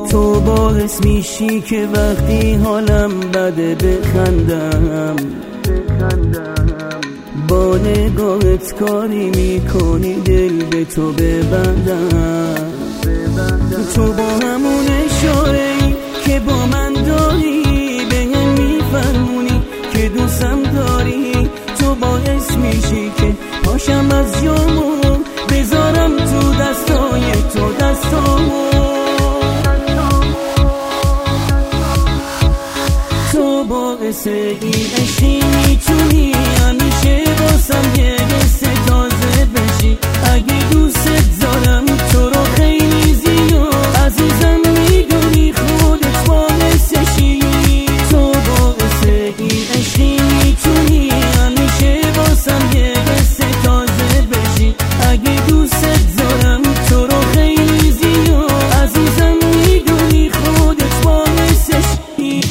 تو باعث میشی که وقتی حالم بده بخندم، با نگاهت کاری میکنی دل به تو ببندم. تو با همون اشاره‌ای که با من داری بهم میفرمونی که دوستم داری. تو باعث میشی که پاشم از جامون بذارم تو دستای تو دستامو. تو باعث این عشقی میتونی همیشه واسم یه قصه تازه بشی. اگه دوست دارم تو رو خیلی زیاد عزیزم میدونی خودت باعثشی. تو باعث این عشقی میتونی همیشه واسم یه قصه تازه بشی. اگه دوست دارم تو رو خیلی زیاد عزیزم میدونی خودت باعثشی.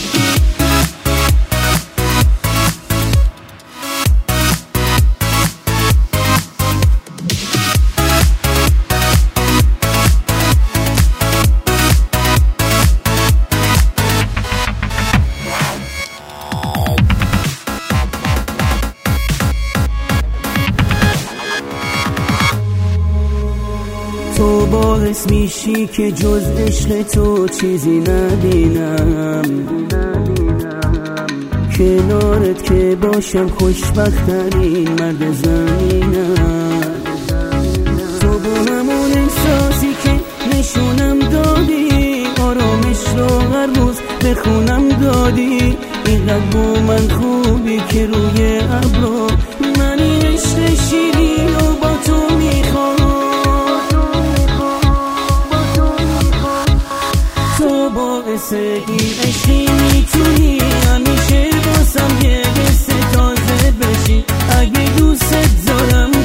تو باعث میشی که جز عشق تو چیزی نبینم. کنارت که باشم خوشبخت‌ترین مرد زمینم. تو با همون احساسی که نشونم دادی آرامش رو هر روز بخونم دادی. اینقدر با من خوبی که روی ابرو من این عشق شیرین رو با تو میخوام. تو باعث این عشقی میتونی همیشه واسم یه قصه تازه بشی. اگه دوست دارم